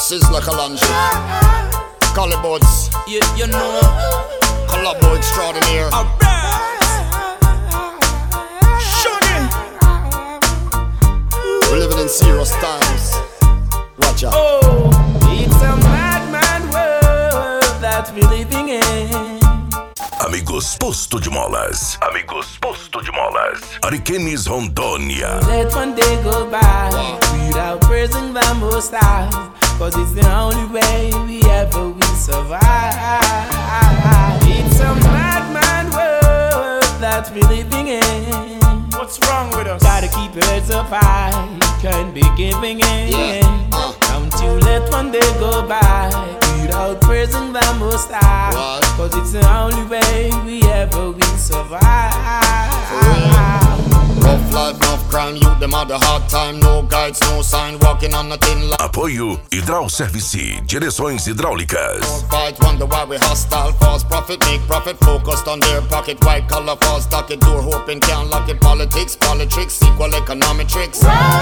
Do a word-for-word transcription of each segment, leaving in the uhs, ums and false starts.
Sizzler Kalanji, Calibots, you, you know, Collabo extraordinaire. We're living in serious times. Watch out. Oh, it's a mad, mad world that we're living in. Amigos Posto de Molas. Amigos Posto de Molas. Ariquemes, Rondônia. Let one day go by without praising the Most High, cause it's the only way we ever will survive. It's a mad, mad world that we're living in. What's wrong with us? Gotta keep your heads up high, can't be giving in. Yeah. Uh. Don't you let one day go by without praising the Most High, What? cause it's the only way we ever will survive. Rough life, enough crime, youth, them had a hard time. No guides, no sign, walking on a thin line. Apoio Hidral Service, direções hidráulicas. Fight, wonder why we hostile. False profit, make profit, focused on their pocket. White collar, false stock it, door hoping can't lock it. Politics, politics, equal economic tricks.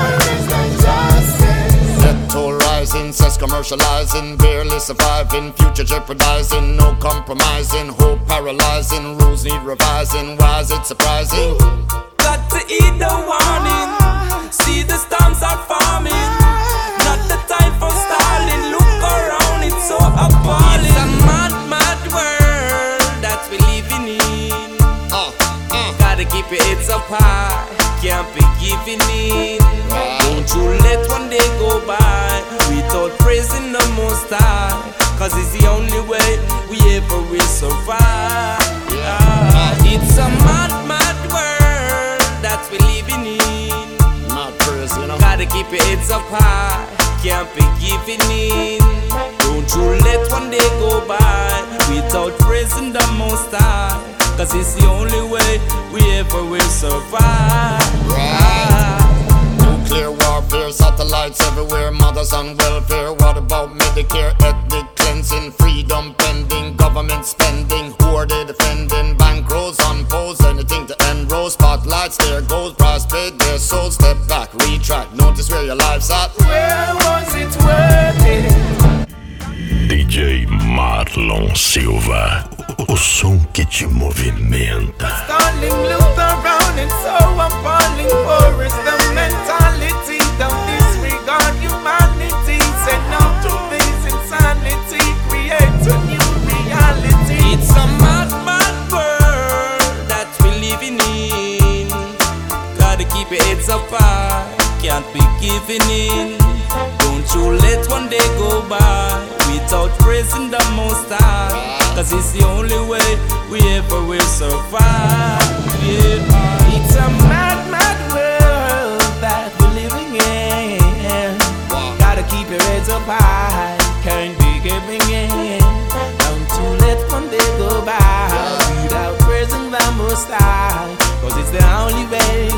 Debt toll rising, cess commercializing, barely surviving, future jeopardizing, no compromising, hope paralyzing, rules need revising. Why is it surprising? Got to eat the warning. See the storms are forming. Not the time for stalling. Look around, it's so appalling. It's a mad, mad world that we're living in. Uh, uh. Gotta keep your heads up high, can't be giving in. Don't you let one day go by without praising the Most High, cause it's the only way we ever will survive. It's a mad, mad world that we're living in. Not crazy, you know. Gotta keep your heads up high, can't be giving in. Don't you let one day go by without praising the Most High, cause it's the only way we ever will survive. Right. Nuclear warfare, satellites everywhere, mothers on welfare. What about Medicare, ethnic cleansing, freedom pending, government spending? Who are they defending? Bankrolls, unfolds, anything to enroll. Spotlights, there goes, price paid, their souls. Step back, retract, notice where your life's at. Where was it worth it? D J Marlon Silva, o som que te movimenta. Stalling, look around, it's so appalling. War is the mentality, don't disregard humanity. Say no to this insanity, create a new reality. It's a mad, mad world that we're living in. Gotta keep your heads up high, can't be giving in. Don't you let one day go by without praising the Most High, cause it's the only way we ever will survive. Yeah. It's a mad, mad world that we're living in. Gotta keep your heads up high, can't be giving in. Don't you let one day go by without praising the Most High, cause it's the only way